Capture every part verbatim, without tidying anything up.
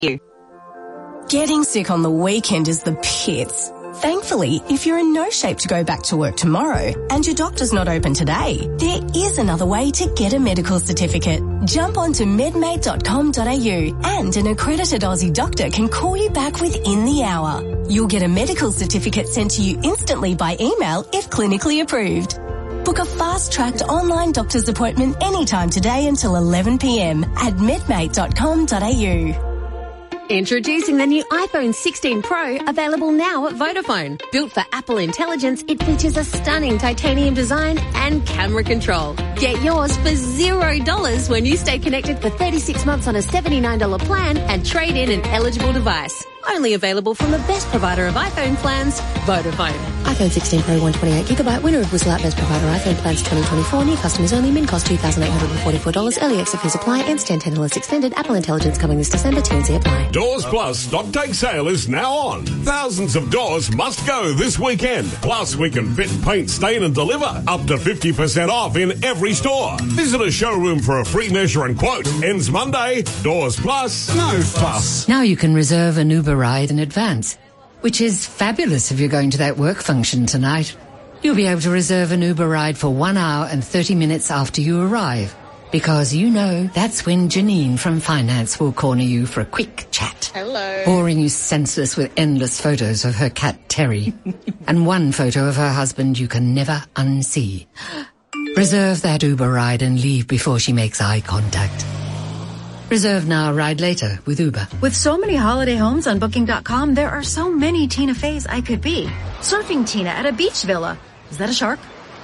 Getting sick on the weekend is the pits. Thankfully, if you're in no shape to go back to work tomorrow and your doctor's not open today, there is another way to get a medical certificate. Jump onto medmate dot com dot a u and an accredited Aussie doctor can call you back within the hour. You'll get a medical certificate sent to you instantly by email if clinically approved. Book a fast-tracked online doctor's appointment anytime today until eleven p m at medmate dot com dot a u. Introducing the new iPhone sixteen Pro, available now at Vodafone. Built for Apple Intelligence, it features a stunning titanium design and camera control. Get yours for zero dollars when you stay connected for thirty-six months on a seventy-nine dollars plan and trade in an eligible device. Only available from the best provider of iPhone plans, Vodafone. iPhone sixteen Pro one twenty-eight gigabyte, winner of Whistle Out Best Provider iPhone Plans twenty twenty-four. New customers only. Min cost two thousand eight hundred forty-four dollars. Early exit fees apply. Ends ten ten dollars extended. Apple Intelligence coming this December. T N C apply. Doors Plus stock take sale is now on. Thousands of doors must go this weekend. Plus, we can fit, paint, stain and deliver. Up to fifty percent off in every store. Visit a showroom for a free measure and quote. Ends Monday. Doors Plus. No fuss. Now you can reserve an Uber ride in advance, which is fabulous if you're going to that work function tonight. You'll be able to reserve an Uber ride for one hour and thirty minutes after you arrive, because you know that's when Janine from Finance will corner you for a quick chat. Hello. Boring you senseless with endless photos of her cat Terry and one photo of her husband you can never unsee. Reserve that Uber ride and leave before she makes eye contact. Reserve now, ride later with Uber. With so many holiday homes on Booking dot com, there are so many Tina Feys I could be. Surfing Tina at a beach villa. Is that a shark?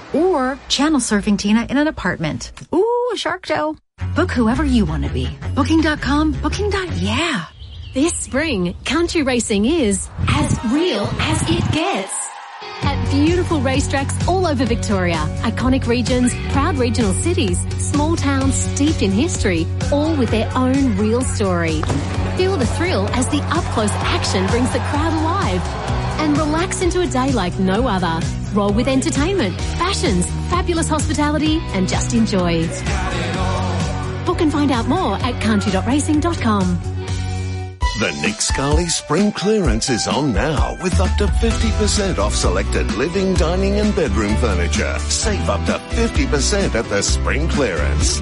Or channel surfing Tina in an apartment. Ooh, a shark show. Book whoever you want to be. Booking dot com, Booking. Yeah. This spring, country racing is as real as it gets. At beautiful racetracks all over Victoria, iconic regions, proud regional cities, small towns steeped in history, all with their own real story. Feel the thrill as the up-close action brings the crowd alive. And relax into a day like no other. Roll with entertainment, fashions, fabulous hospitality, and just enjoy. Book and find out more at country dot racing dot com. The Nick Scali Spring Clearance is on now with up to fifty percent off selected living, dining and bedroom furniture. Save up to fifty percent at the Spring Clearance.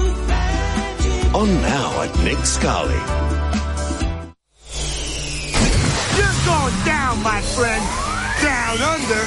On now at Nick Scali. You're going down, my friend. Down under.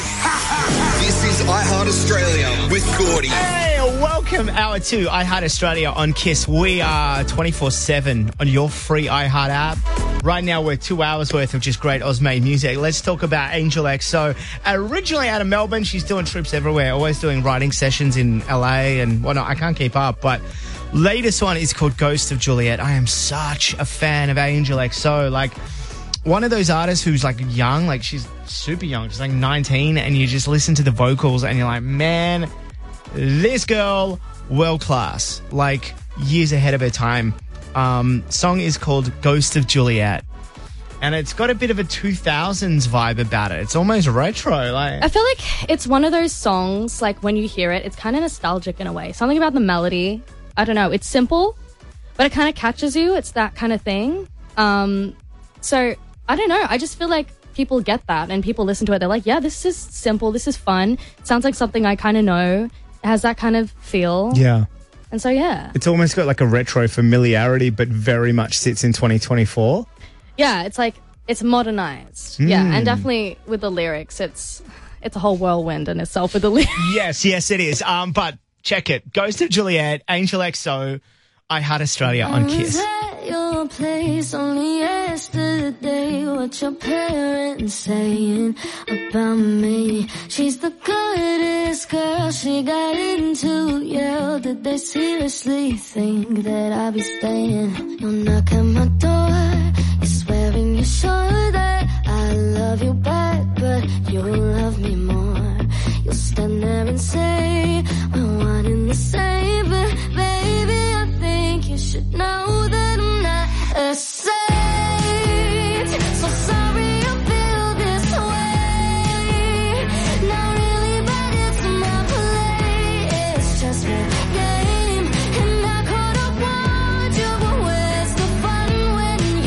This is iHeart Australia with Gordy. Hey, welcome hour two iHeart Australia on KISS. We are twenty-four seven on your free iHeart app. Right now we're two hours worth of just great Oz-made music. Let's talk about Angel X. So originally out of Melbourne, she's doing trips everywhere, always doing writing sessions in L A and whatnot. I can't keep up, but latest one is called Ghost of Juliet. I am such a fan of Angel X. So like one of those artists who's like young, like she's super young, she's like nineteen, and you just listen to the vocals and you're like, man, this girl, world class, like years ahead of her time. Um, song is called Ghost of Juliet, and it's got a bit of a two thousands vibe about it. It's almost retro. Like I feel like it's one of those songs, like when you hear it, it's kind of nostalgic in a way. Something about the melody, I don't know, it's simple, but it kind of catches you. It's that kind of thing. Um, so I don't know. I just feel like people get that and people listen to it. They're like, yeah, this is simple. This is fun. It sounds like something I kind of know. It has that kind of feel. Yeah. And so, yeah. It's almost got like a retro familiarity, but very much sits in twenty twenty-four. Yeah, it's like, it's modernized. Mm. Yeah, and definitely with the lyrics, it's it's a whole whirlwind in itself with the lyrics. Yes, yes, it is. Um, But check it. Ghost of Juliet, Angel X O, iHeart Australia on KISS. Your place only yesterday. What your parents saying about me? She's the goodest girl she got into. Yeah, did they seriously think that I'd be staying? You'll knock at my door. You're swearing you're sure that I love you back, but you'll love me more. You'll stand there and say we're one and the same, but baby, I think you should know that I'm not a saint. So sorry I feel this way. Not really, but it's my play. It's just my game, and I could have warned you, but where's the fun when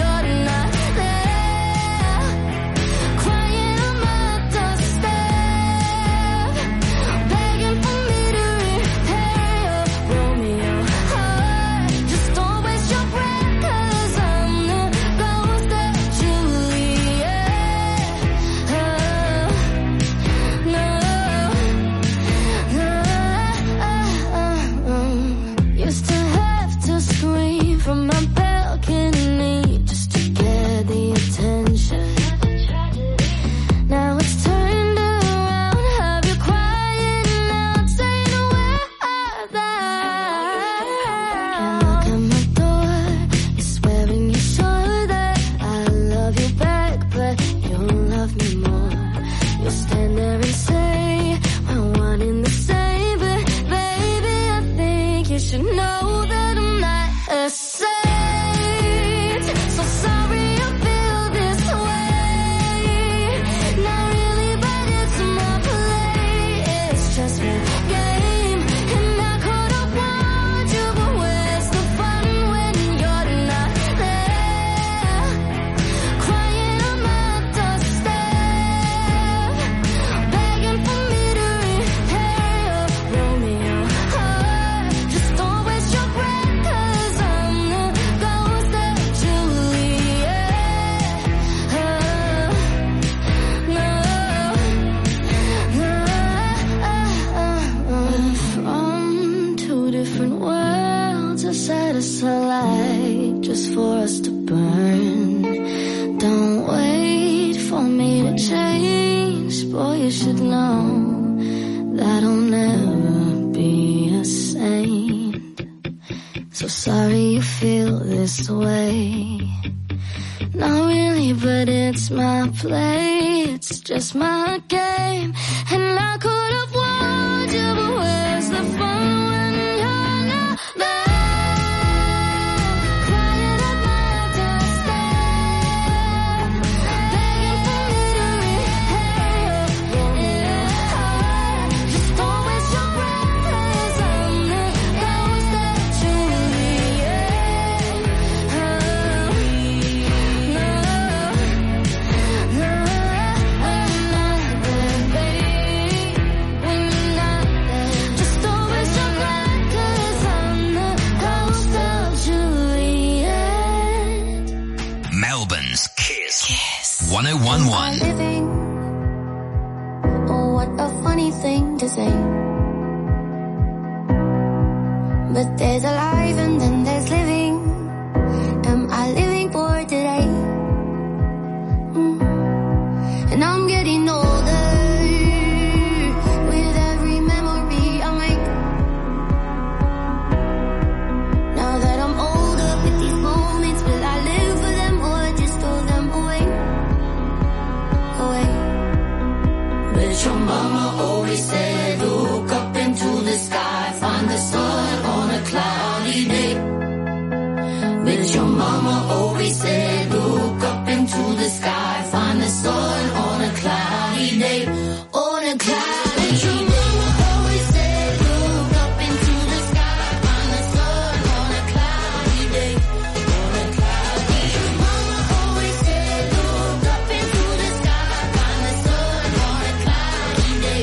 this way. Not really, but it's my play. It's just my game. And I could have warned you, but where's the fun when you're not there? Crying at my doorstep, begging for me to rehearse. Just don't waste your breath, 'cause I'm the ghost that you leave. Melbourne's Kiss. Kiss. one oh one point one. Living. Oh, what a funny thing to say. But there's alive and then there's living. Am I living for today? Mm. And I'm getting older with every memory I make. Now that I'm older with these moments, will I live for them or just throw them away? Away. But your mama always said, look up into the sky, find the sun on a cloudy day. But your mama always said, look up into the sky, find the sun on a cloudy day. On a cloudy day. Your mama always said, look up into the sky, find the sun on a cloudy day. On a cloudy day. Your mama always said, look up into the sky, find the sun on a cloudy day.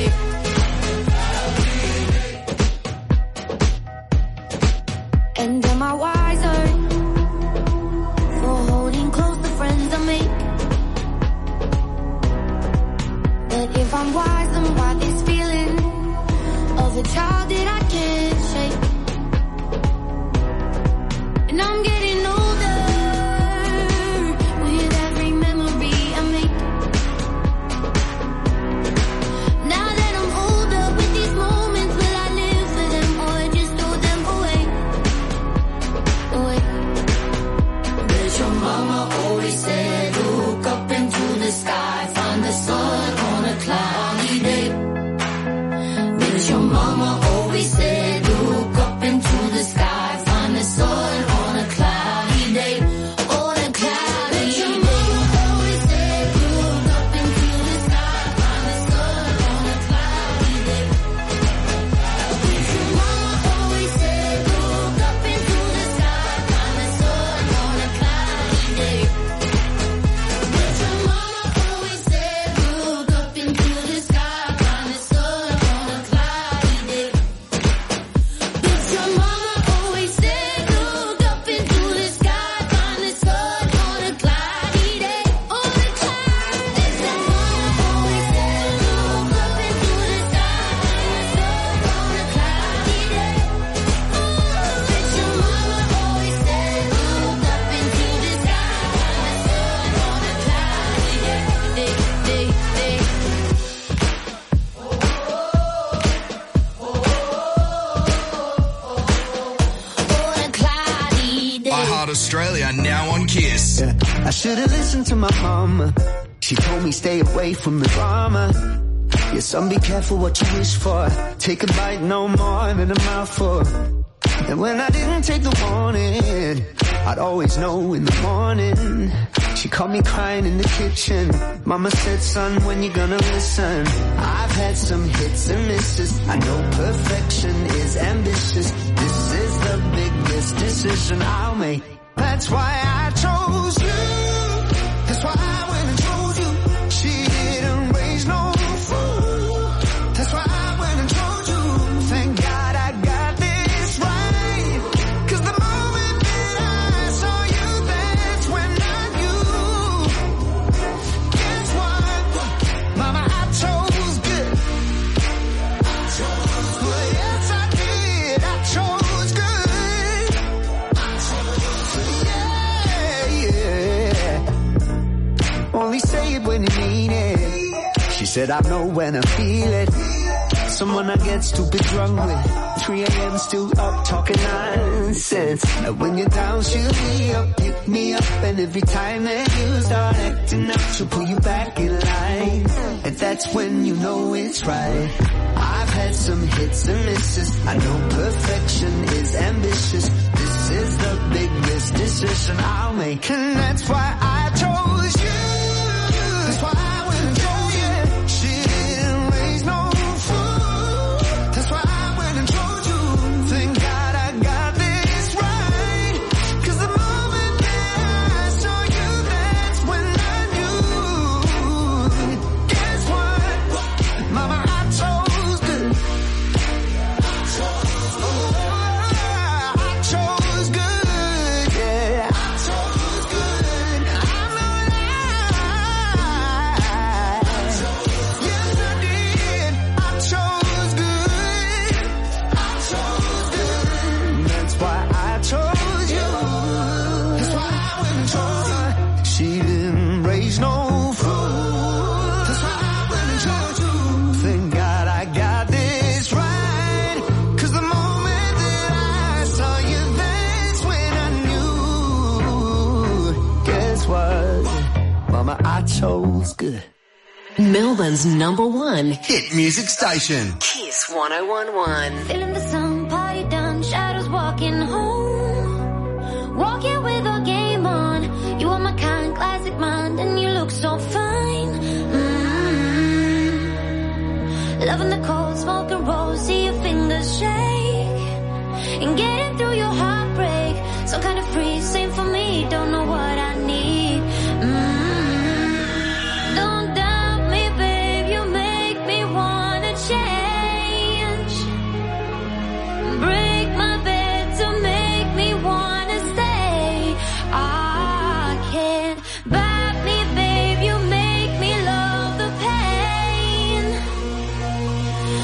And am I wiser for holding close the friends I make? But if I'm wise, then why this feeling of a child that I can't shake? And I'm getting older with every memory I make. Now that I'm older with these moments, will I live for them or just throw them away? Away. But your mama always said, look up into the sky, find the sun on a cloudy day. But your mama always said, look up into the sky, find the sun on a cloudy day. On a cloudy day. But your mama always said, look up into the sky, find the sun on a cloudy day. But your mama always said, look up into the sky, find the sun on a cloudy day. But your mama always said, look up into the sky, find the sun on a cloudy day. But your mama always said, look up into the sky, find the sun on a cloudy day. On a cloudy day. Your mama always said, look up into the sky, find the sun on a cloudy day. But your mama always said, look up into the sky, find the sun on a cloudy day. Day, day, day. On a cloudy day. iHeart Australia now on Kiss. Yeah, I should have listened to my mama. She told me stay away from the drama. Yeah, son, be careful what you wish for. Take a bite no more than a mouthful. And when I didn't take the warning, I'd always know in the morning. She caught me crying in the kitchen. Mama said, son, when you gonna listen? I've had some hits and misses. I know perfection is ambitious. This is the biggest decision I'll make. That's why I chose you. That's why I went and told you. She didn't raise no fool. That's why I went and told you. Thank God I got this right. 'Cause the moment that I saw you, that's when I knew. Guess what? Mama, I chose good. I chose good. Well, yes, I did. I chose good. I chose good. Yeah, yeah. Only say it when you mean it. She said I know when I feel it. someone I get stupid drunk with. three a.m. still up talking nonsense. And when you're down, she'll be up, pick me up. And every time that you start acting up, she'll pull you back in line. And that's when you know it's right. I've had some hits and misses. I know perfection is ambitious. This is the biggest decision I'll make. And that's why I chose you. That's why I went and chose you. She didn't raise no fool. That's why I went and chose you. Thank God I got this right. Cause the moment that I saw you, that's when I knew. Guess what? Mama, I chose good. I chose good, yeah. I chose good. I'm not lying. Yes, I did. I chose good. I chose good. That's why I chose you. That's why I went and chose her. She didn't raise no fool. That's why I went and chose you. Thank God I got this right. Cause the moment that I saw you, that's when I knew. Guess what? Mama, I chose good. Melbourne's number one Hit music station. Kiss one oh one one. Feeling the sun, party done, shadows walking home. Walking with a game on. You are my kind, classic mind, and you look so fine. Mm-hmm. Loving the cold, smoking rolls, see your fingers shake. And getting through your heartbreak. So kind of free, same for me, don't know what I need. Mm-hmm. Don't doubt me, babe, you make me wanna change. Break my bed to make me wanna stay. I can't bite me, babe, you make me love the pain.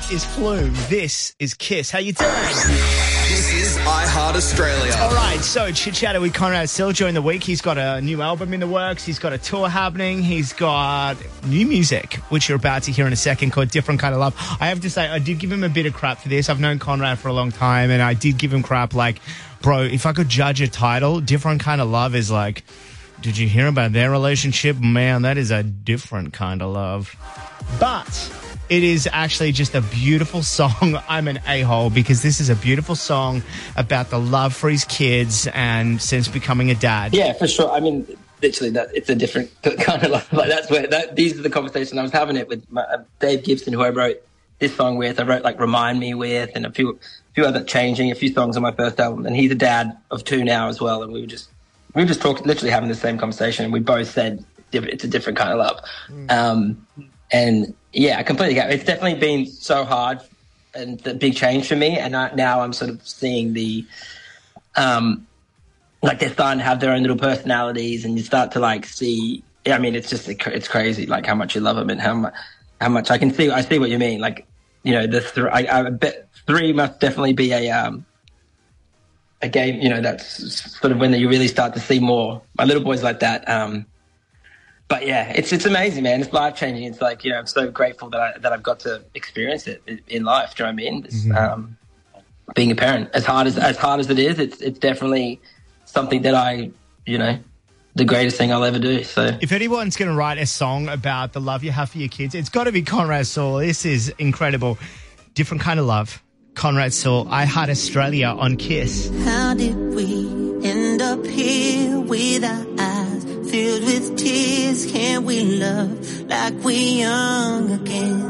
That is Flume. This is Kiss. How you doing? This is iHeart Australia. All right, so chit-chatted with Conrad Sill during the week. He's got a new album in the works. He's got a tour happening. He's got new music, which you're about to hear in a second, called Different Kind of Love. I have to say, I did give him a bit of crap for this. I've known Conrad for a long time, and I did give him crap like, bro, if I could judge a title, Different Kind of Love is like, did you hear about their relationship? Man, that is a different kind of love. But it is actually just a beautiful song. I'm an a-hole because this is a beautiful song about the love for his kids and since becoming a dad. Yeah, for sure. I mean, literally, that it's a different kind of love. Like that's where that these are the conversations I was having it with my, uh, Dave Gibson, who I wrote this song with. I wrote like "Remind Me" with, and a few, few other changing, a few songs on my first album. And he's a dad of two now as well. And we were just we were just talking, literally having the same conversation. And we both said it's a different kind of love. Mm. Um, and yeah, I completely get it. It's definitely been so hard and the big change for me. And I, now I'm sort of seeing the, um, like they're starting to have their own little personalities, and you start to like see, I mean, it's just, it's crazy, like how much you love them and how much, how much I can see, I see what you mean. Like, you know, the th- I, I bet three must definitely be a, um, a game, you know, that's sort of when you really start to see more. My little boy's like that. Um, But yeah, it's it's amazing, man. It's life changing. It's like, you know, I'm so grateful that I that I've got to experience it in, in life. Do you know what I mean? It's, Mm-hmm. um, being a parent, as hard as as hard as it is, it's it's definitely something that I, you know, the greatest thing I'll ever do. So if anyone's going to write a song about the love you have for your kids, it's got to be Conrad Sill. This is incredible. Different Kind of Love. Conrad Sill, iHeart Australia on Kiss. How did we end up here with our eyes filled with tears? Can we love like we young again?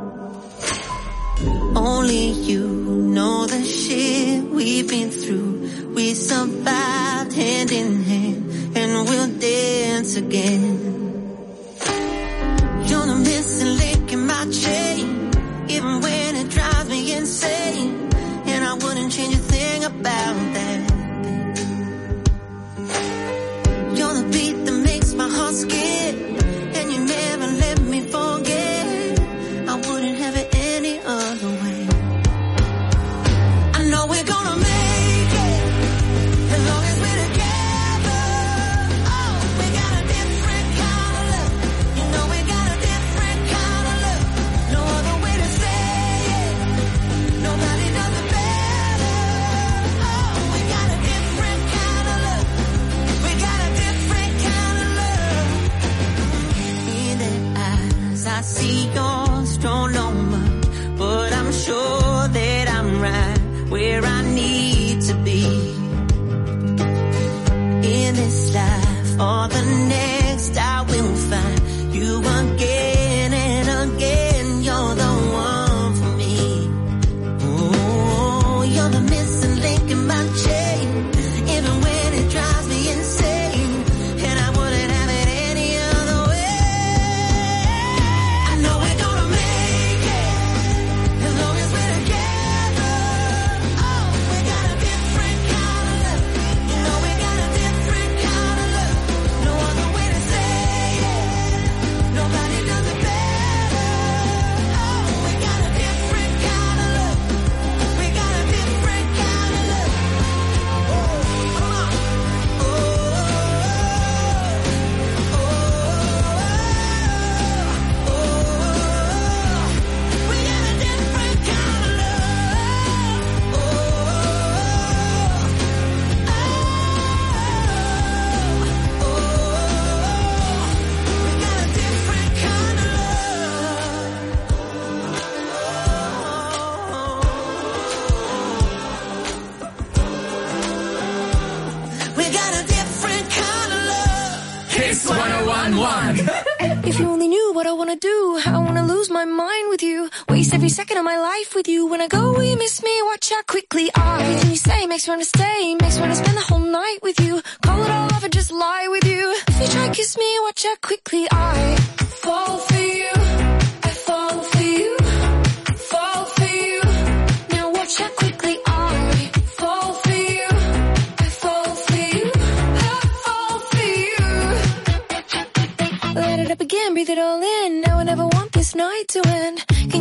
Only you know the shit we've been through. We survived hand in hand, and we'll dance again. You're the missing link in my chain, even when it drives me insane, and I wouldn't change a thing about that. You're the beat that makes my heart skip, and you never let me forget. I wouldn't have it any other way. I know we're gonna make it as long as we're together. Oh, we got a different kind of love. You know we got a different kind of love. No other way to say it. Nobody does it better. Oh, we got a different kind of love. We got a different kind of love. In their eyes, I see yours don't know much, but I'm sure that I'm right where I need to be. In this life or the next, I will find you again and again. You're the one for me. Oh, you're the missing link in my chain, even when it drives me insane, and I wouldn't have it any other way. I know we're gonna make it as long as we're together. Oh, we got a different kind of love. You know we got a different kind of love. No other way to say it. Nobody does it better. Oh, we got a different kind of love. We got a different kind of love. Oh, come on. Oh, oh, oh, we got a different kind of love. Oh, oh, we got a different kind of love. We got a different kind of love. Kiss one oh one one. If you only knew what I wanna do, I wanna lose my mind with you, waste every second of my life with you. When I go, will you miss me? Watch how quickly I, everything you say makes me wanna stay, makes me wanna spend the whole night with you. Call it all off and just lie with you. If you try to kiss me, watch how quickly I fall for you. I fall for you, fall for you. Now watch how quickly I fall for you. I fall for you, I fall for you. Let it up again, breathe it all in. Now I never want this night to end. Can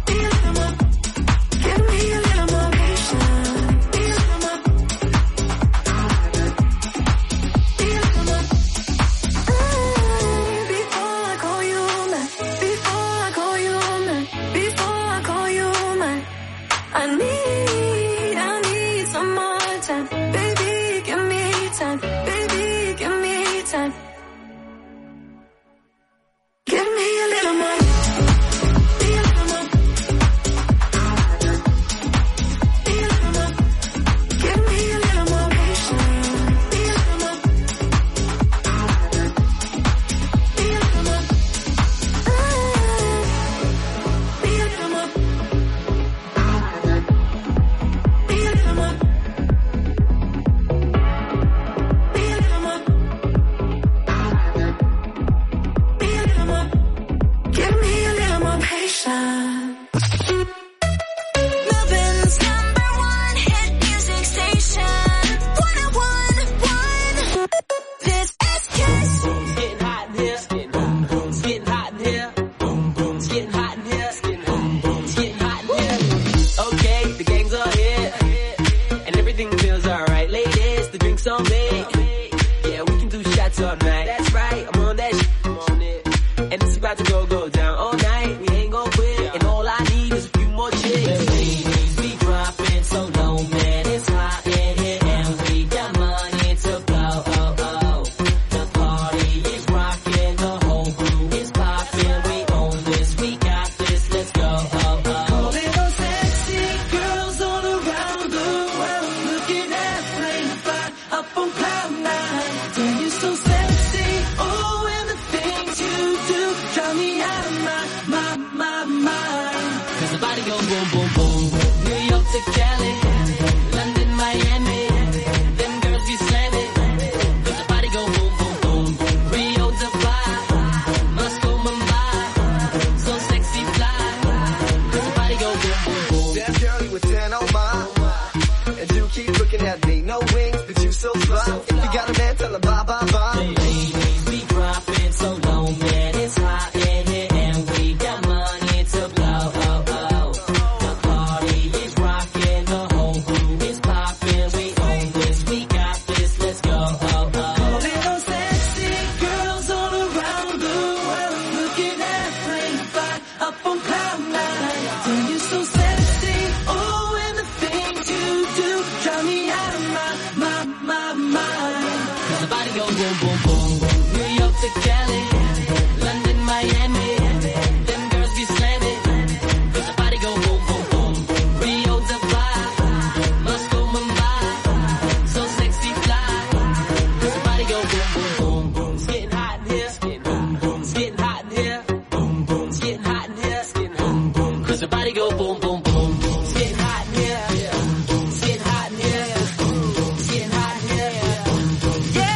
Cause the body go boom, boom, boom. New York to Cali, London, Miami. Them girls be slamming. Cause the body go boom, boom, boom. Rio, Dubai, Moscow, Mumbai. So sexy, fly. Cause the body go boom, boom, boom. Damn girl, you a ten on mine. And you keep looking at me. No wings, but you so fly. If you got a man, tell him bye, bye, bye. Ladies, we dropping so low, man. It's hot in here and we got money to blow. Oh, oh. The party is rocking, the whole crew is popping. We own this, we got this, let's go. Oh, oh. Little sexy girls all around the world looking at Frank Fly up on cloud nine. Girl, you're so sexy, oh, and the things you do drive me out of my, my, my mind. Cause the body go boom, boom, boom. New York to Cali, London, Miami. Them girls be slamming. Cause the body go boom, boom, boom. Rio, Dubai, Moscow, Mumbai. So sexy, fly. Cause the body go boom, boom, boom, boom. It's getting hot in here. It's getting boom, boom. It's getting hot in here. Boom, boom. It's getting hot in here. It's getting boom, boom. Cause the body go boom, boom, boom. It's getting hot in here. Boom, boom. It's getting hot in here. Boom, boom. It's getting hot in here. Boom, boom.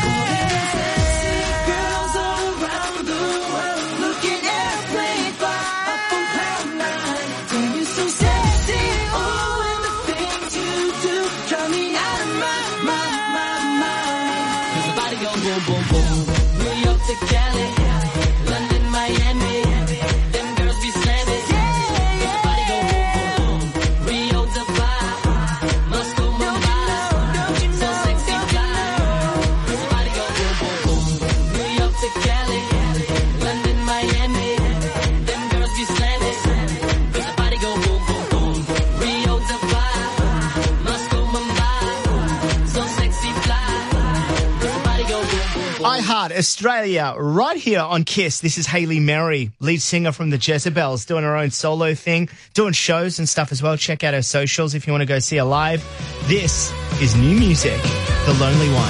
Yeah. Girls all around the world looking at Frank Fly up on cloud nine. Girl, you're so sexy. Oh, and the things you do drive me out of my, my, my mind. Cause the body go boom, boom, boom. New York to Cali, London, Miami. Them girls be slamming. Cause the body go boom, boom, boom. Rio, Dubai, Moscow, Mumbai. So sexy, fly. Cause the body go boom, boom, boom. New York to Cali, London, Miami. Them girls be slamming. Cause the body go boom, boom, boom. Rio, Dubai, Moscow, Mumbai. So sexy, fly. Cause the body go boom, boom, boom. I Heart Australia right here on Kiss. This is Hayley Merry, lead singer from the Jezebels, doing her own solo thing, doing shows and stuff as well. Check out her socials if you want to go see her live. This is new music, The Lonely One.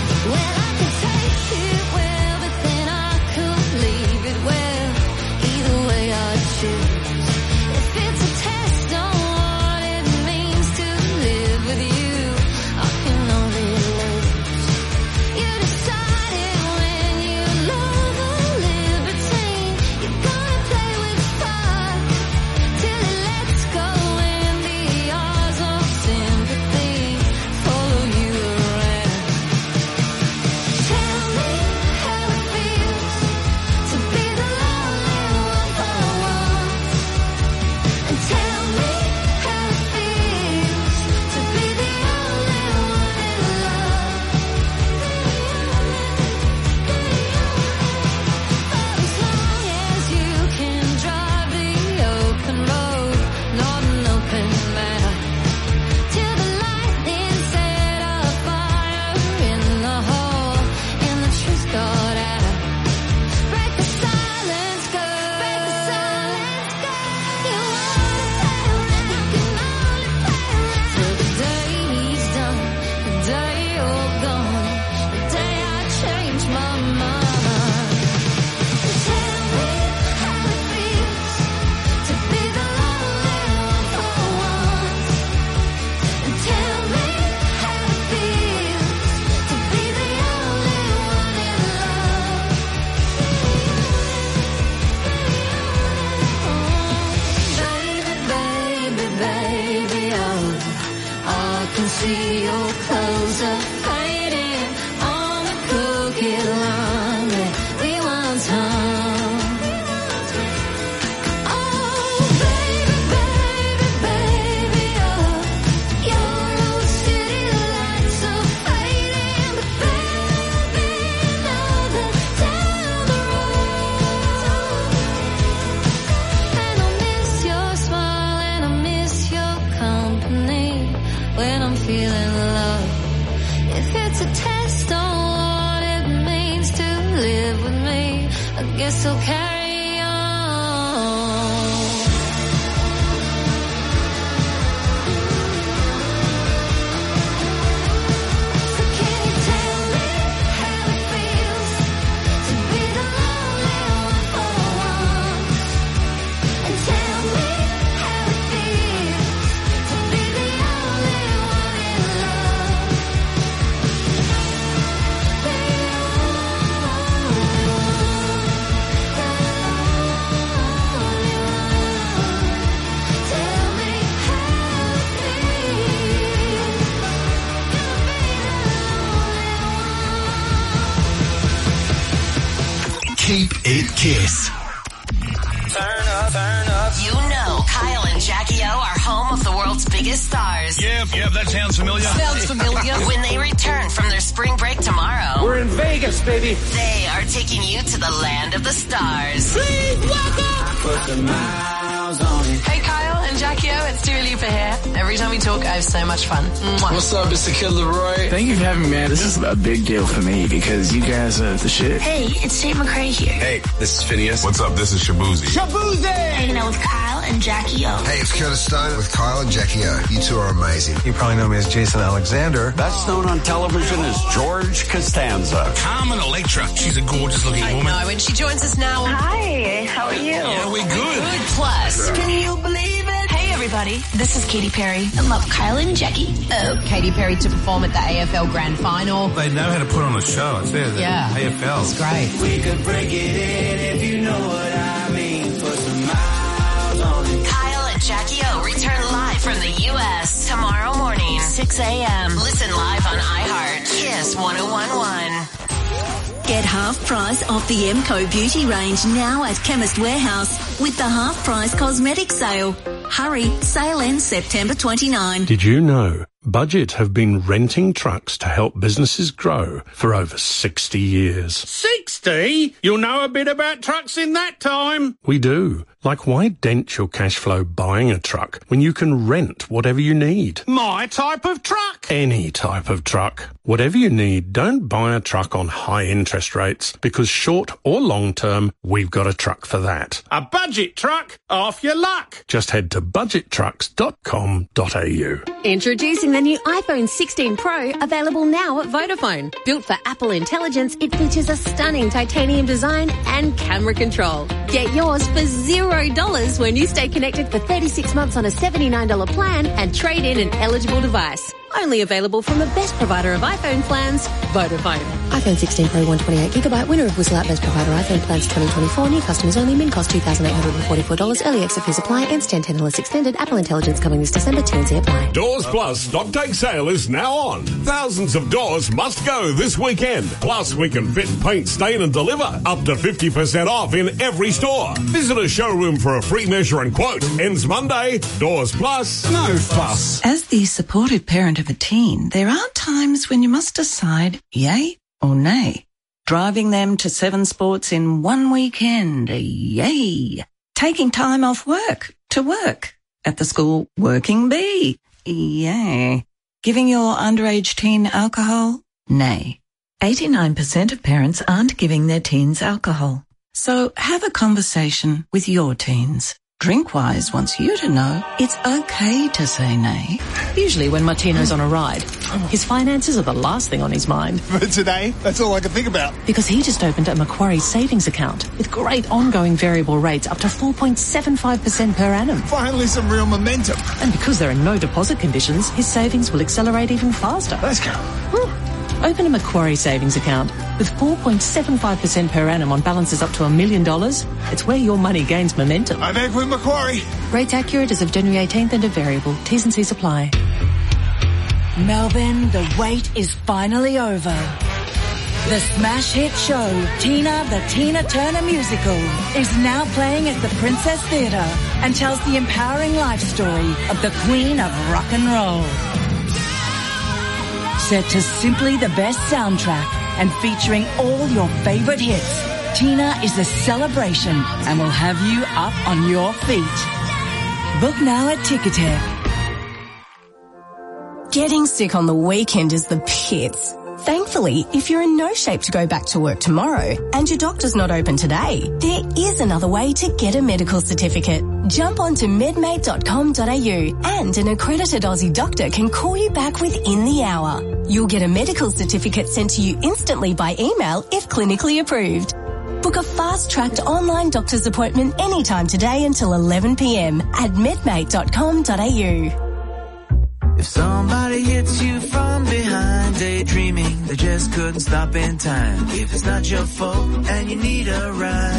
See your clothes are fading on the cookie line that we once hung. Oh, baby, baby, baby, oh, your old city lights are fading, but baby, know that down the road. And I miss your smile and I miss your company when I'm feeling love. If it's a test on what it means to live with me, I guess I'll carry on. So can you tell me how it feels to be the lonely one for once? And tell me how it feels Keep it Kiss. Turn up, turn up. You know Kyle and Jackie O are home of the world's biggest stars. Yep, yep, that sounds familiar. Sounds familiar. When they return from their spring break tomorrow, We're in Vegas, baby. they are taking you to the land of the stars. Please welcome. Put some miles on it. Hey Kyle and Jackie O, it's Dua Lipa here. Every time we talk, I have so much fun. Mwah. What's up, it's the Kid Leroy. Thank you for having me, man. This is a big deal for me because you guys are the shit. Hey, it's Tate McRae here. Hey, this is Phineas. What's up? This is Shabuzi. Shabuzi! Hanging out with Kyle and Jackie O. Hey, it's Curtis Stone with Kyle and Jackie O. You two are amazing. You probably know me as Jason Alexander. Best known on television as George Costanza. Carmen Electra. She's a gorgeous looking I woman. know, and she joins us now. Hi, how are you? Yeah, we're good. Good Plus. Can you believe it? Hey everybody, this is Katy Perry. I love Kyle and Jackie O. Katy Perry to perform at the A F L Grand Final. They know how to put on a show. It's there. Yeah. A F L. It's great. We could break it in if you know what I mean. Put some miles on it. Kyle and Jackie O return live from the U S tomorrow morning, six a.m. Listen live on iHeart. Kiss one oh one one. Get half price off the M C O beauty range now at Chemist Warehouse with the half price cosmetic sale. Hurry, sale ends September twenty-ninth. Did you know Budget have been renting trucks to help businesses grow for over sixty years? sixty? You'll know a bit about trucks in that time. We do. Like, why dent your cash flow buying a truck when you can rent whatever you need? My type of truck. Any type of truck. Whatever you need, don't buy a truck on high interest rates because short or long term, we've got a truck for that. A budget truck off your luck. Just head to budget trucks dot com dot a u. Introducing the new iPhone sixteen Pro, available now at Vodafone. Built for Apple Intelligence, it features a stunning titanium design and camera control. Get yours for zero dollars when you stay connected for thirty-six months on a seventy-nine dollars plan and trade in an eligible device. Only available from the best provider of iPhone plans, Vodafone. iPhone sixteen Pro one twenty-eight gigabyte, winner of Whistle Out Best Provider iPhone plans twenty twenty-four. New customers only. Min cost two thousand eight hundred forty-four dollars. Early exit fees apply. Ends ten tenless extended. Apple Intelligence coming this December. T N C apply. Doors Plus stock take sale is now on. Thousands of doors must go this weekend. Plus, we can fit, paint, stain and deliver up to fifty percent off in every store. Visit a showroom for a free measure and quote. Ends Monday. Doors Plus. No fuss. As the supportive parent of a teen, there are times when you must decide yay or nay. Driving them to Seven Sports in one weekend, yay. Taking time off work to work at the school working bee, yay. Giving your underage teen alcohol, nay. eighty-nine percent of parents aren't giving their teens alcohol. So have a conversation with your teens. Drinkwise wants you to know it's okay to say nay. Usually when Martino's on a ride, his finances are the last thing on his mind. But today, that's all I can think about. Because he just opened a Macquarie savings account with great ongoing variable rates up to four point seven five percent per annum. Finally some real momentum. And because there are no deposit conditions, his savings will accelerate even faster. Let's go. Whew. Open a Macquarie savings account with four point seven five percent per annum on balances up to a million dollars. It's where your money gains momentum. I bank with Macquarie. Rates accurate as of January eighteenth and are variable. T's and C's apply. Melbourne, the wait is finally over. The smash hit show, Tina, the Tina Turner Musical, is now playing at the Princess Theatre and tells the empowering life story of the Queen of Rock and Roll. Set to simply the best soundtrack and featuring all your favorite hits, Tina is a celebration and will have you up on your feet. Book now at Ticketek. Getting sick on the weekend is the pits. Thankfully, if you're in no shape to go back to work tomorrow and your doctor's not open today, there is another way to get a medical certificate. Jump onto medmate dot com dot a u and an accredited Aussie doctor can call you back within the hour. You'll get a medical certificate sent to you instantly by email if clinically approved. Book a fast-tracked online doctor's appointment anytime today until eleven p m at medmate dot com dot a u. If somebody hits you from behind, daydreaming, they just couldn't stop in time. If it's not your fault and you need a ride,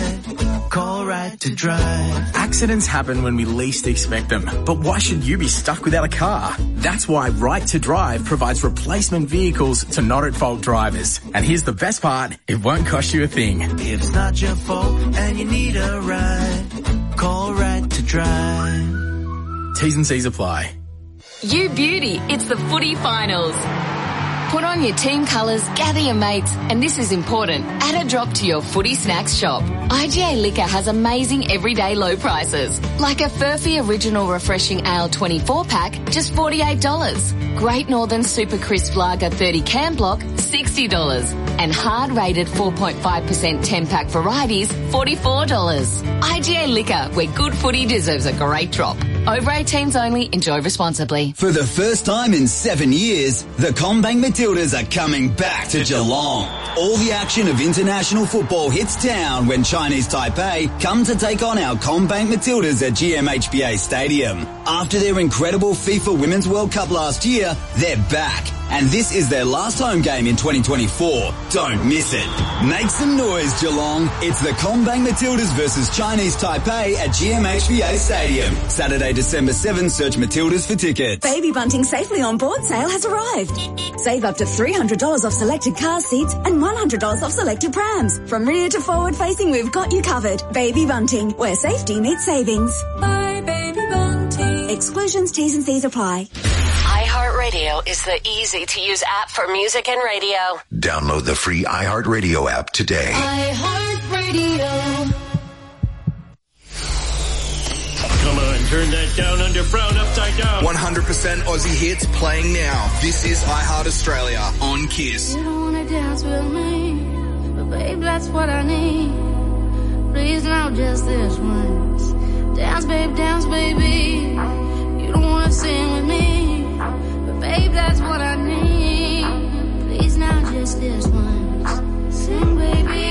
Call Right to Drive. Accidents happen when we least expect them, but why should you be stuck without a car? That's why Right to Drive provides replacement vehicles to not-at-fault drivers. And here's the best part, it won't cost you a thing. If it's not your fault and you need a ride, call Right to Drive. T's and C's apply. You beauty, it's the footy finals. Put on your team colours, gather your mates, and this is important, add a drop to your footy snacks shop. I G A Liquor has amazing everyday low prices, like a Furphy Original Refreshing Ale twenty-four pack, just forty-eight dollars. Great Northern Super Crisp Lager thirty can block, sixty dollars. And hard rated four point five percent ten pack varieties, forty-four dollars. I G A Liquor, where good footy deserves a great drop. Over eighteens only, enjoy responsibly. For the first time in seven years, the CommBank Matildas are coming back to Geelong. All the action of international football hits town when Chinese Taipei come to take on our CommBank Matildas at G M H B A Stadium. After their incredible FIFA Women's World Cup last year, they're back. And this is their last home game in twenty twenty-four. Don't miss it. Make some noise, Geelong. It's the CommBank Matildas versus Chinese Taipei at G M H B A Stadium. Saturday, December seventh, search Matildas for tickets. Baby Bunting Safely On Board sale has arrived. Save up to three hundred dollars off selected car seats and one hundred dollars off selected prams. From rear to forward facing, we've got you covered. Baby Bunting, where safety meets savings. Bye, Baby Bunting. Exclusions, T's and C's apply. iHeartRadio is the easy-to-use app for music and radio. Download the free iHeartRadio app today. iHeartRadio. Come on, turn that down under frown upside down. one hundred percent Aussie hits playing now. This is iHeart Australia on Kiss. You don't wanna dance with me, but babe, that's what I need. Please now, just this once. Dance, babe, dance, baby. You don't wanna sing with me, but babe, that's what I need. Please now, just this once. Sing, baby.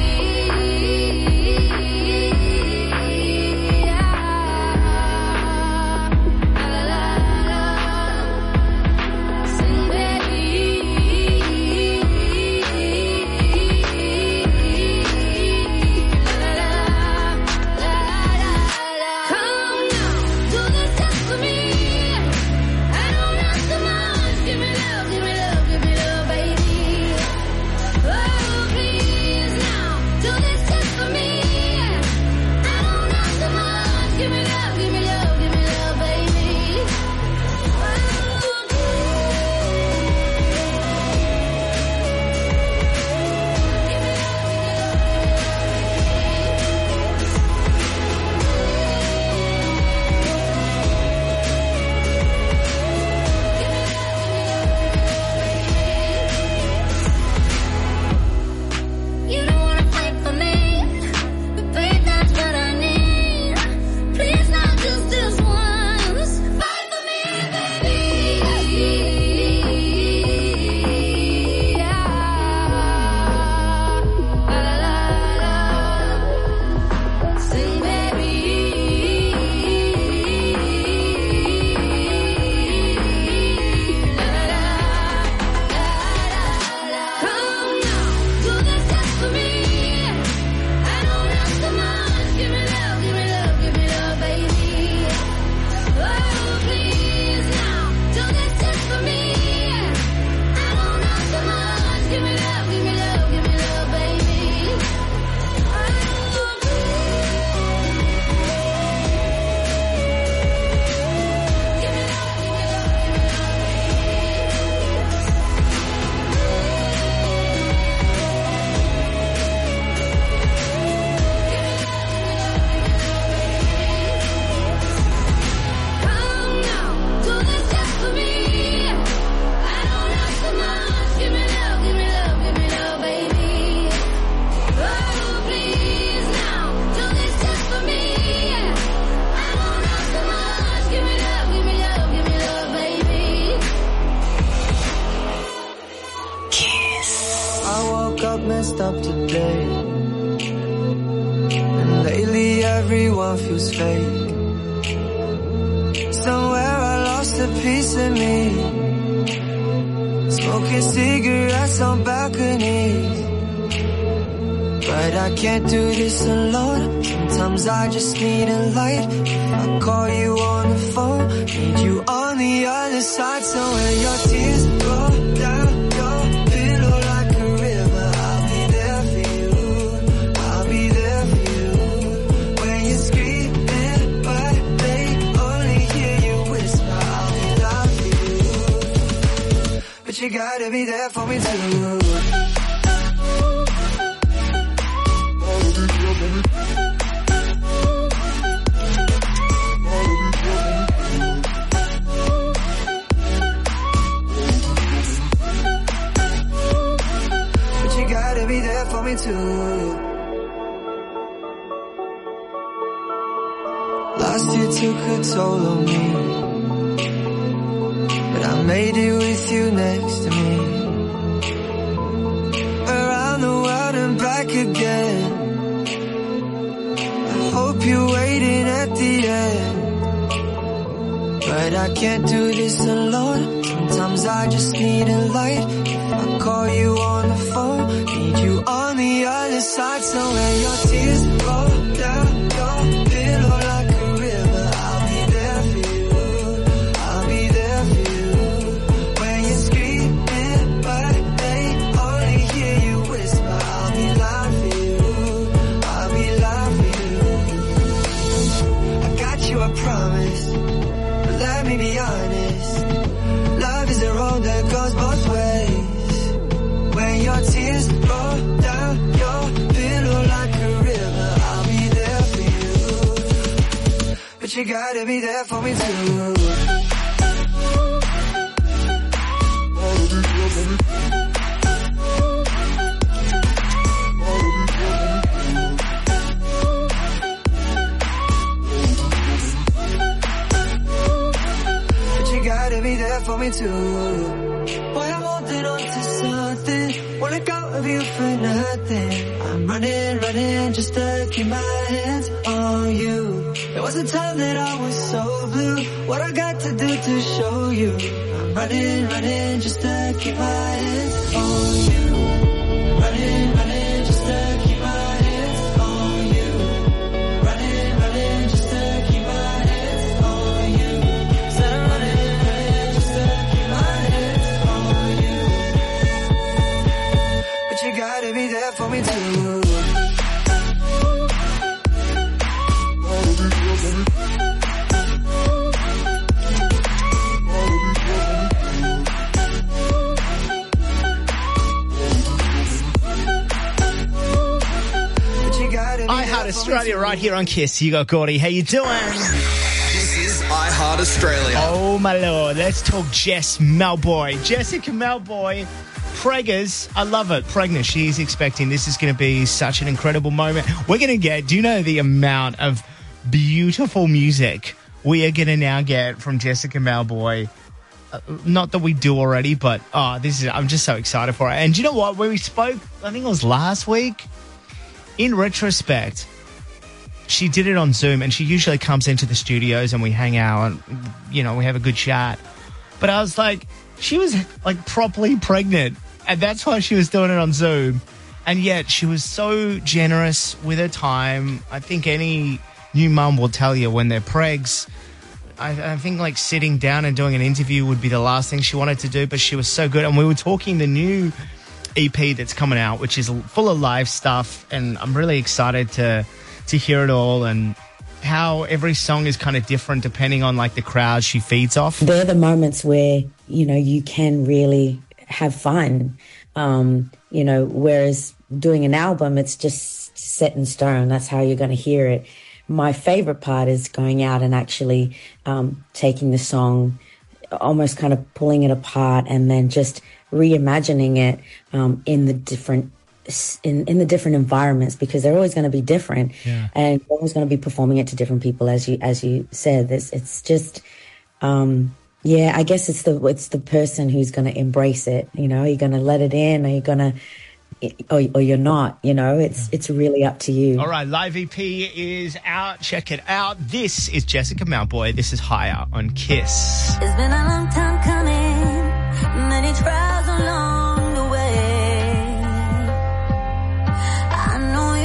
messed up today, and lately everyone feels fake. Somewhere I lost a piece of me, smoking cigarettes on balconies. But but I can't do this alone. Sometimes I just need a light. I call you on the phone, need you on the other side. So when your tears roll down your pillow like a river, I'll be there for you. I'll be there for you. When you're screaming, but they only hear you whisper, I'll be there for you. But you gotta be there for me too. Be there for me too. Last year took a toll on me, but I made it with you next to me. Around the world and back again. I hope you're waiting at the end, but I can't do this alone. Sometimes I just need a light. I call you on the phone, need you on the other side. So when your tears roll down your pillow like a river, I'll be there for you. I'll be there for you. When you're screaming, but they only hear you whisper, I'll be loud for you. I'll be loud for you. I got you, I promise. But let me be honest. Love is a road that goes both ways. When your tears roll down your pillow like a river, I'll be there for you. But you gotta be there for me too. But you gotta be there for me too. Boy, I'm holding on to something, wanna go of you for nothing. I'm running, running just to keep my hands on you. There was a time that I was so blue, what I got to do to show you. I'm running, running just to keep my hands on you. Running, running just to keep my hands on you. Running, running just to keep my hands on you. Said I'm running, running just to keep my hands on you. But you gotta be there for me too. iHeart Australia right here on Kiss. You got Gordy. How you doing? This is iHeart Australia. Oh, my Lord. Let's talk Jess Malboy. Jessica Malboy, preggers. I love it. Pregnant. She's expecting. This is going to be such an incredible moment. We're going to get, do you know the amount of beautiful music we are going to now get from Jessica Malboy? Uh, not that we do already, but oh, this is, I'm just so excited for it. And do you know what? When we spoke, I think it was last week, in retrospect, she did it on Zoom, and she usually comes into the studios and we hang out and, you know, we have a good chat. But I was like, she was like properly pregnant, and that's why she was doing it on Zoom. And yet she was so generous with her time. I think any new mum will tell you when they're pregs, I, I think like sitting down and doing an interview would be the last thing she wanted to do, but she was so good. And we were talking the new E P that's coming out, which is full of live stuff, and I'm really excited to to hear it all and how every song is kind of different depending on like the crowd she feeds off. They're the moments where, you know, you can really have fun, um, you know, whereas doing an album, it's just set in stone. That's how you're going to hear it. My favorite part is going out and actually um, taking the song, almost kind of pulling it apart and then just reimagining it um, in the different in, in the different environments, because they're always going to be different, yeah. And you're always going to be performing it to different people, as you as you said. It's, it's just, um, yeah, I guess it's the it's the person who's going to embrace it. You know, are you going to let it in? Are you going to, or, or you're not? You know, it's yeah. It's really up to you. All right, live E P is out. Check it out. This is Jessica Malboy. This is Higher on Kiss. It's been a long time coming, many trials along the way. I know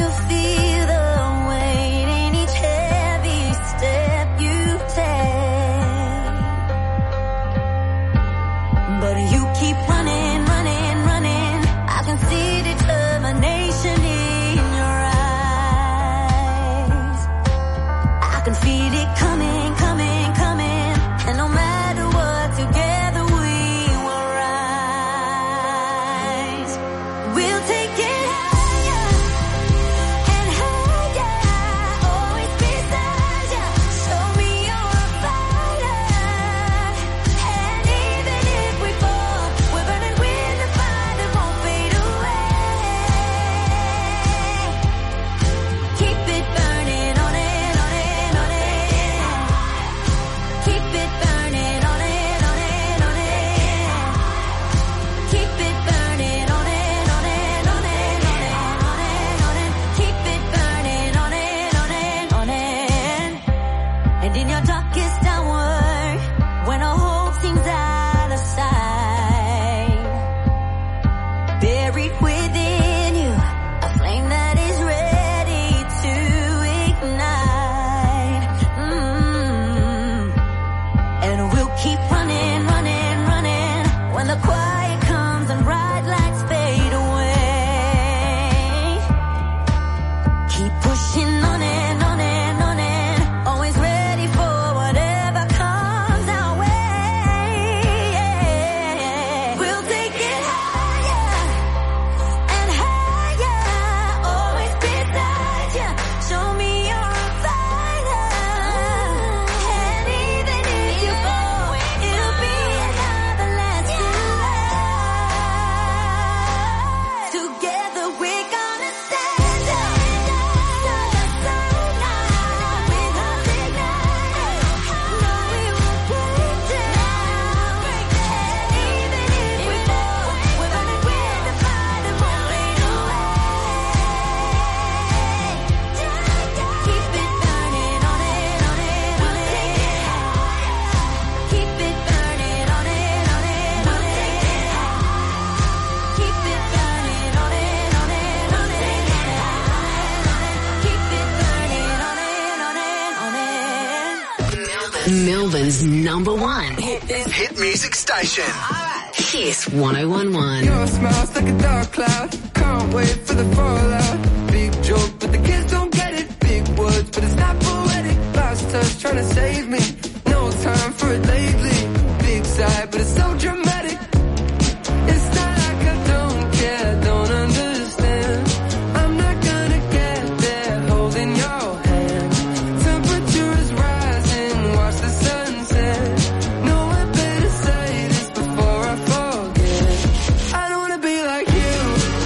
Australia's number one Hit, hit music station. Kiss one oh one one. Your smile's like a dark cloud. Can't wait for the fallout. Big joke, but the kids don't get it. Big words, but it's not poetic. Last touch trying to save me. No time for it lately. Big sigh, but it's so dramatic. It's not like I don't care, don't understand. I'm not gonna get there holding your hand. Temperature is rising, watch the sunset. No, I better say this before I forget. I don't wanna be like you.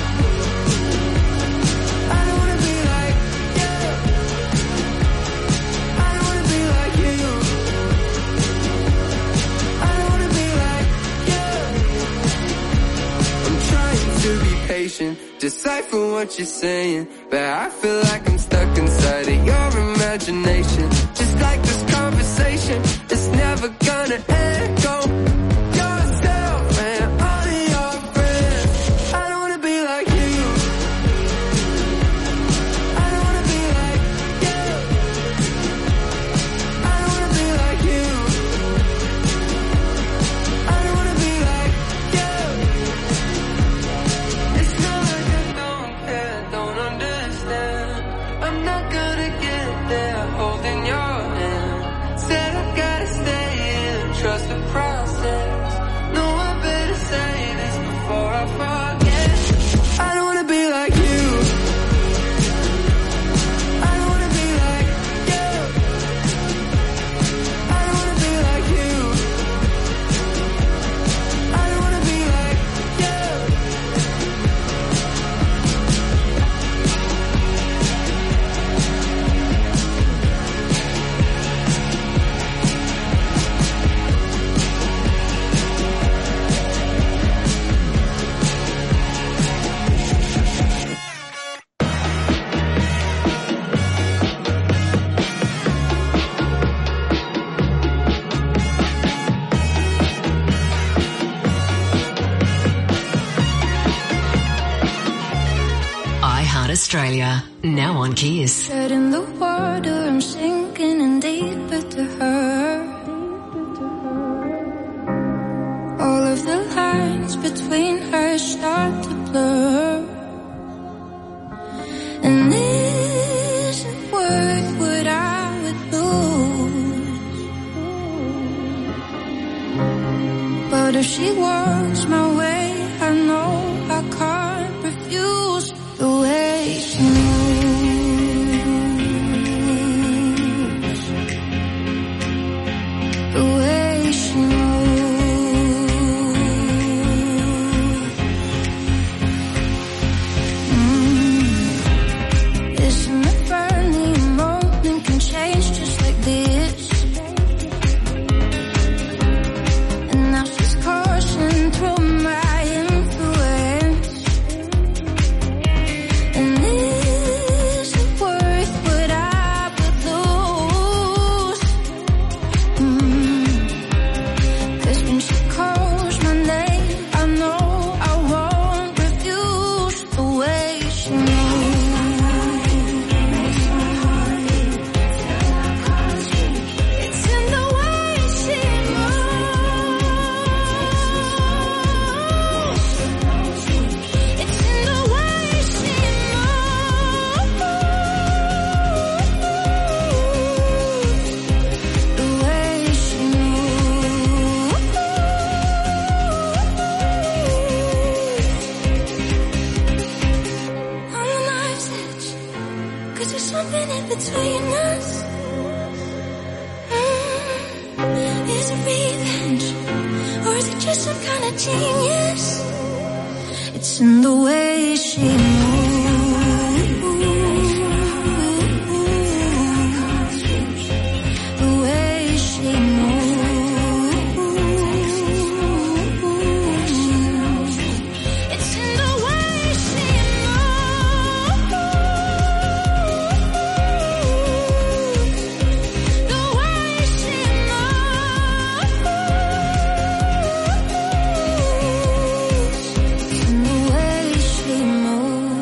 I don't wanna be like you. I don't wanna be like you. I don't wanna be like you. I'm trying to be patient, decipher what you're saying, but I feel like I'm stuck inside of your imagination. Just like this conversation, it's never gonna end. Go yourself and all of your friends. I don't wanna be like you. I don't wanna be like you. I don't wanna be like you. I don't wanna be like you. It's not like I don't care, don't understand. I'm not gonna get there holding your hand. Said I gotta stay in, trust the process. No, I better say this before I forget. I don't wanna be like you. I don't wanna be like you. I don't wanna be like you. I don't wanna be like you. iHeart Australia, now on Kiss. Dead in the water, I'm sinking in deeper to her. All of the lines between us start to blur. And is it worth what I would lose? But if she walks my way, I know I can't refuse the way she moves, the way she moves. Mm. Isn't it funny, a moment can change just like this? And now she's coursing through my influence. And is it worth what I would lose? Mm. 'Cause when she calls my name, I know I won't refuse the way she moves. It's in the way she moves. It's in the way she moves. The way she moves. On the knife's edge, 'cause there's something in between us. Mm. Is it revenge, or is it just some kind of genius? It's in the way she moves, the way she moves. It's in the way she moves, the way she moves. It's in the way she moves.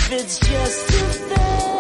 if it's just a phase.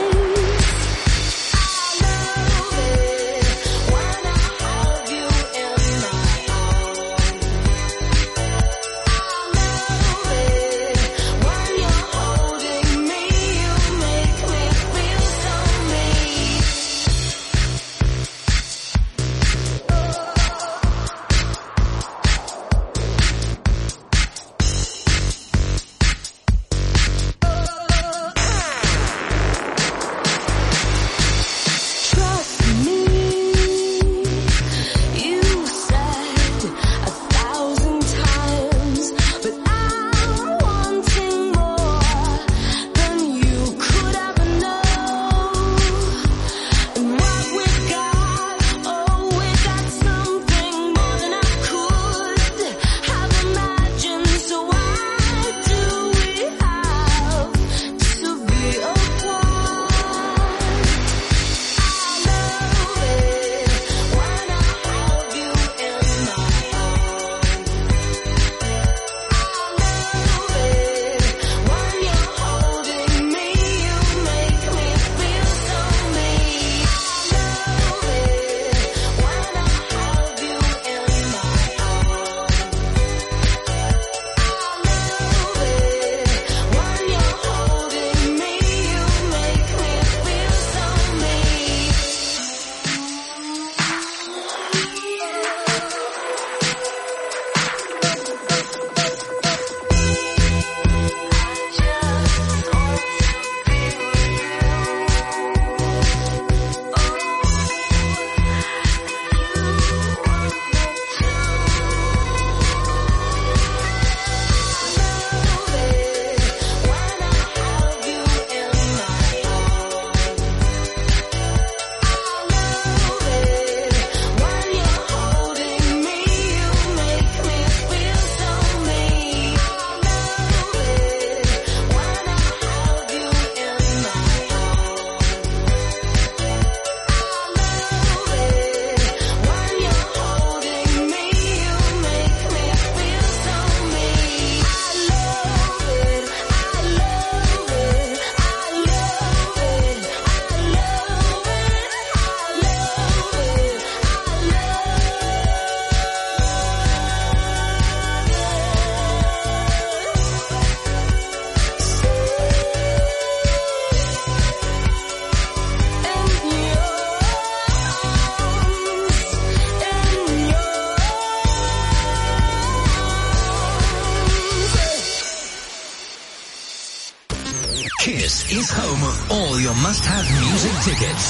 Kiss is home of all your must-have music tickets.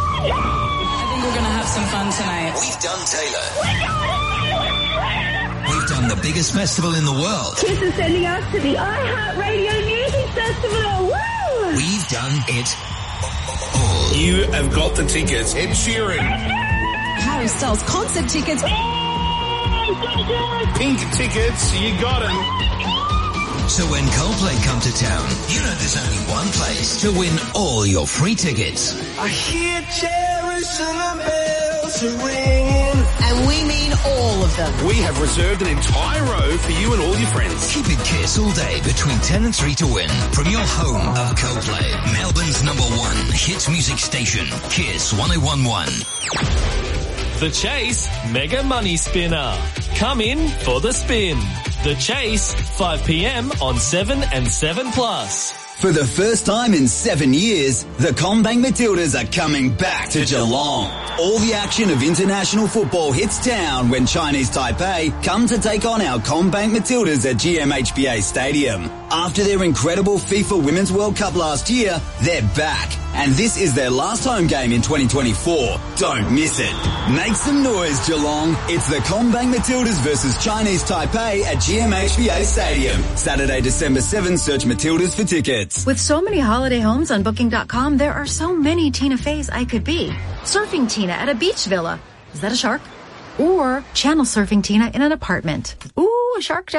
I think we're going to have some fun tonight. We've done Taylor. We've done the biggest festival in the world. Kiss is sending us to the iHeartRadio Music Festival. Woo! We've done it all. You have got the tickets. Ed Sheeran. Harry Styles concert tickets. Pink tickets. You got them. So when Coldplay come to town, you know there's only one place to win all your free tickets. I hear Jerusalem bells are ringing. And we mean all of them. We have reserved an entire row for you and all your friends. Keep it Kiss all day between ten and three to win from your home of Coldplay. Melbourne's number one hits music station, Kiss one oh one point one. The Chase Mega Money Spinner. Come in for the spin. The Chase, five p.m. on seven and seven plus. For the first time in seven years, the CommBank Matildas are coming back to Geelong. All the action of international football hits town when Chinese Taipei come to take on our CommBank Matildas at G M H B A Stadium. After their incredible FIFA Women's World Cup last year, they're back. And this is their last home game in twenty twenty-four. Don't miss it. Make some noise, Geelong. It's the CommBank Matildas versus Chinese Taipei at G M H B A Stadium. Saturday, December seventh. Search Matildas for tickets. With so many holiday homes on booking dot com, there are so many Tina Feys I could be. Surfing Tina at a beach villa. Is that a shark? Or channel surfing Tina in an apartment. Ooh, a shark show.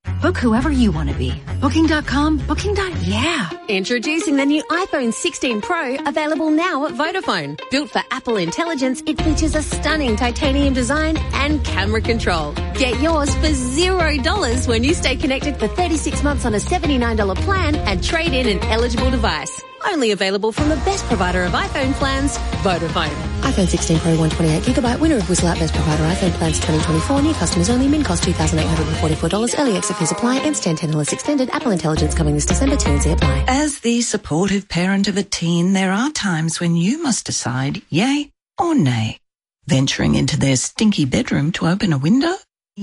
Book whoever you want to be. Booking dot com, Booking. Yeah. Introducing the new iPhone sixteen Pro, available now at Vodafone. Built for Apple Intelligence, it features a stunning titanium design and camera control. Get yours for zero dollars when you stay connected for thirty-six months on a seventy-nine dollars plan and trade in an eligible device. Only available from the best provider of iPhone plans, Vodafone. iPhone sixteen Pro one twenty-eight gigabyte, winner of Whistle Out Best Provider iPhone plans twenty twenty-four. New customers only. Min cost two thousand eight hundred forty-four dollars. Early exit fees apply. And stand ten less extended. Apple Intelligence coming this December. T N C apply. As the supportive parent of a teen, there are times when you must decide yay or nay. Venturing into their stinky bedroom to open a window?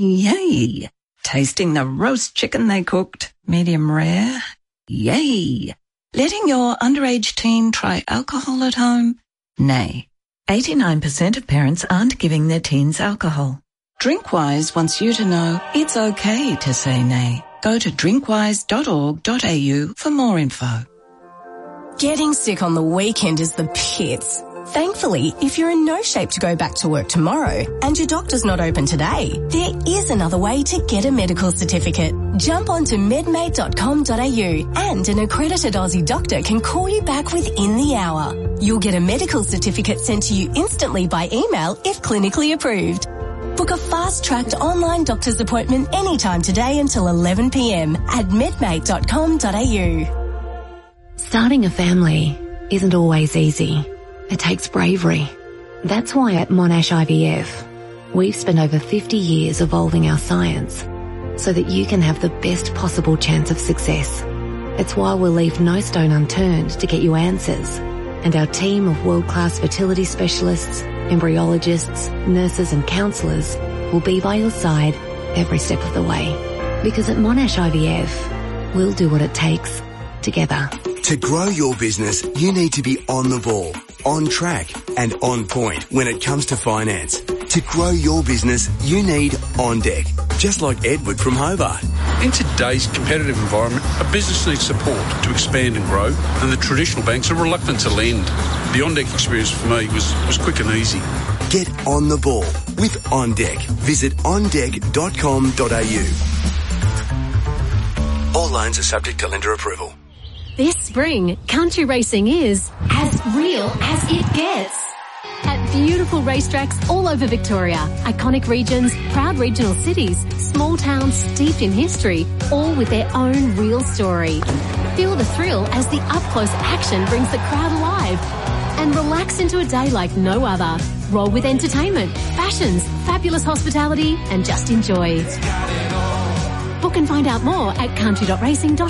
Yay. Tasting the roast chicken they cooked, medium rare? Yay. Letting your underage teen try alcohol at home? Nay. eighty-nine percent of parents aren't giving their teens alcohol. Drinkwise wants you to know it's okay to say nay. Go to drinkwise dot org dot a u for more info. Getting sick on the weekend is the pits. Thankfully, if you're in no shape to go back to work tomorrow and your doctor's not open today, there is another way to get a medical certificate. Jump onto medmate dot com dot a u and an accredited Aussie doctor can call you back within the hour. You'll get a medical certificate sent to you instantly by email if clinically approved. Book a fast-tracked online doctor's appointment anytime today until eleven p m at medmate dot com dot a u. Starting a family isn't always easy. It takes bravery. That's why at Monash I V F, we've spent over fifty years evolving our science so that you can have the best possible chance of success. It's why we'll leave no stone unturned to get you answers. And our team of world-class fertility specialists, embryologists, nurses and counsellors will be by your side every step of the way. Because at Monash I V F, we'll do what it takes together. To grow your business, you need to be on the ball, on track and on point when it comes to finance. To grow your business, you need On Deck, just like Edward from Hobart. In today's competitive environment, a business needs support to expand and grow, and the traditional banks are reluctant to lend. The On Deck experience for me was, was quick and easy. Get on the ball with On Deck. Visit on deck dot com dot a u. All loans are subject to lender approval. This spring, country racing is as real as it gets. At beautiful racetracks all over Victoria, iconic regions, proud regional cities, small towns steeped in history, all with their own real story. Feel the thrill as the up-close action brings the crowd alive. And relax into a day like no other. Roll with entertainment, fashions, fabulous hospitality, and just enjoy. Book and find out more at country dot racing dot